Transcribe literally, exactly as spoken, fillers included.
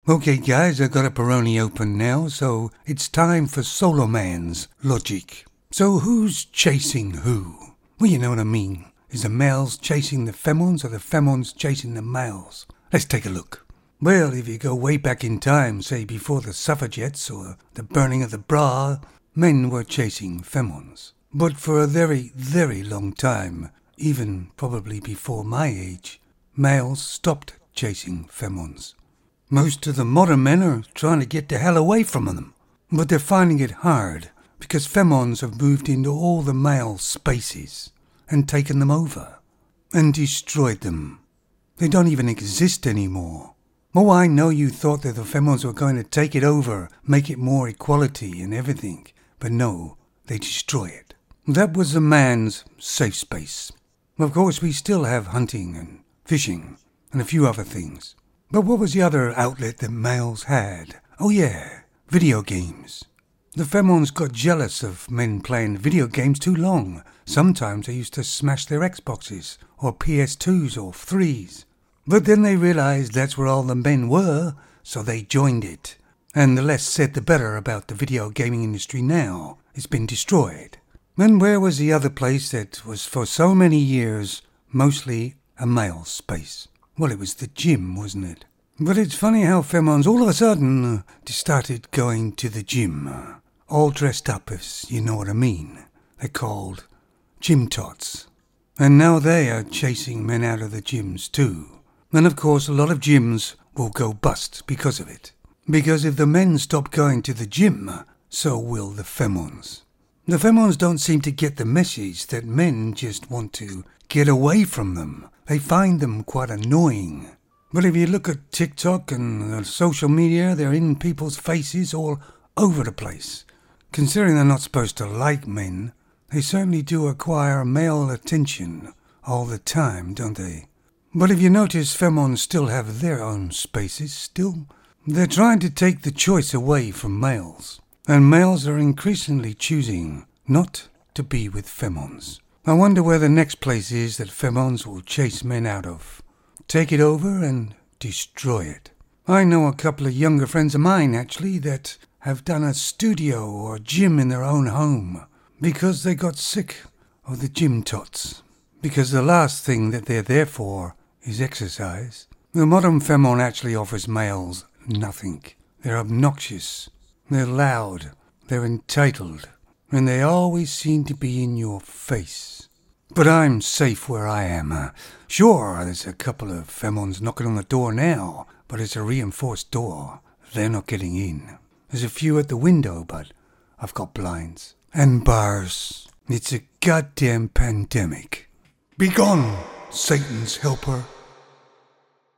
Okay guys, I got a Peroni open now, so it's time for Solo Man's Logic. So who's chasing who? Well, you know what I mean. Is the males chasing the femons or the femons chasing the males? Let's take a look. Well, if you go way back in time, say before the suffragettes or the burning of the bra, men were chasing femons. But for a very, very long time, even probably before my age, males stopped chasing femons. Most of the modern men are trying to get the hell away from them, but they're finding it hard because femons have moved into all the male spaces and taken them over and destroyed them. They don't even exist anymore. Oh, I know you thought that the femons were going to take it over, make it more equality and everything, but no, they destroy it. That was a man's safe space. Of course, we still have hunting and fishing and a few other things. But what was the other outlet that males had? Oh yeah, video games. The femons got jealous of men playing video games too long. Sometimes they used to smash their Xboxes, or P S twos or threes. But then they realized that's where all the men were, so they joined it. And the less said the better about the video gaming industry now. It's been destroyed. And where was the other place that was for so many years mostly a male space? Well, it was the gym, wasn't it? But it's funny how femons all of a sudden uh, started going to the gym. Uh, all dressed up, as you know what I mean. They're called gym tots. And now they are chasing men out of the gyms too. And of course a lot of gyms will go bust because of it. Because if the men stop going to the gym, so will the femons. The femons don't seem to get the message that men just want to get away from them. They find them quite annoying. But if you look at TikTok and uh, social media, they're in people's faces all over the place. Considering they're not supposed to like men, they certainly do acquire male attention all the time, don't they? But if you notice, femons still have their own spaces, still. They're trying to take the choice away from males. And males are increasingly choosing not to be with femons. I wonder where the next place is that femons will chase men out of. Take it over and destroy it. I know a couple of younger friends of mine, actually, that have done a studio or gym in their own home because they got sick of the gym tots. Because the last thing that they're there for is exercise. The modern femon actually offers males nothing. They're obnoxious. They're loud. They're entitled. And they always seem to be in your face. But I'm safe where I am. Uh, sure, there's a couple of femons knocking on the door now, but it's a reinforced door. They're not getting in. There's a few at the window, but I've got blinds. And bars. It's a goddamn pandemic. Begone, Satan's helper.